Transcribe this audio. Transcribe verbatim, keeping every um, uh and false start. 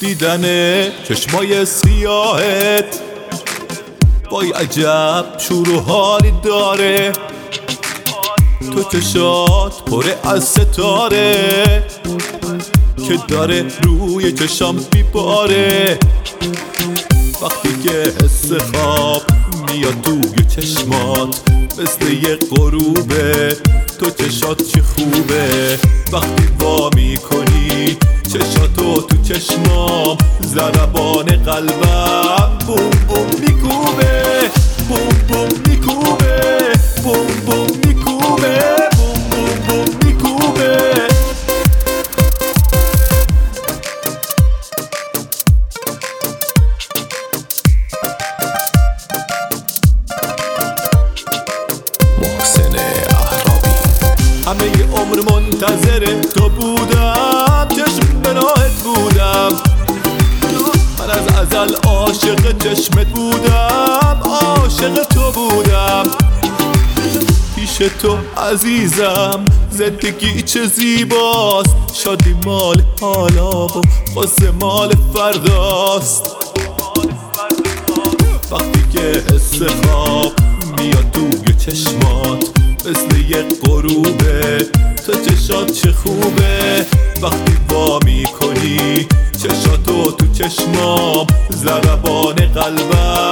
دیدن چشمای سیاهت وای عجب شور و حالی داره، تو چشات پره از ستاره که داره روی چشام میباره. وقتی که حس خواب میاد توی چشمات مثل یه غروبه، تو چشات چه خوبه. وقتی وا میکنی چشاتو تو چشمام، ضربان قلبم بوم بوم میکوبه، بوم بوم میکوبه، بوم بوم میکوبه، بوم بوم بوم میکوبه. همه ی عمر منتظر تو بودم، چشم به راهت بودم، من از ازل عاشق چشمت بودم، عاشق تو بودم. پیش تو عزیزم زندگی چه زیباست، شادی مال حالا و غصه مال فرداست. وقتی که حس خواب میاد توی چشمات مثل یه غروبه، تو چشات چه خوبه. وقتی وا میکنی چشاتو تو چشمام، ضربان قلبم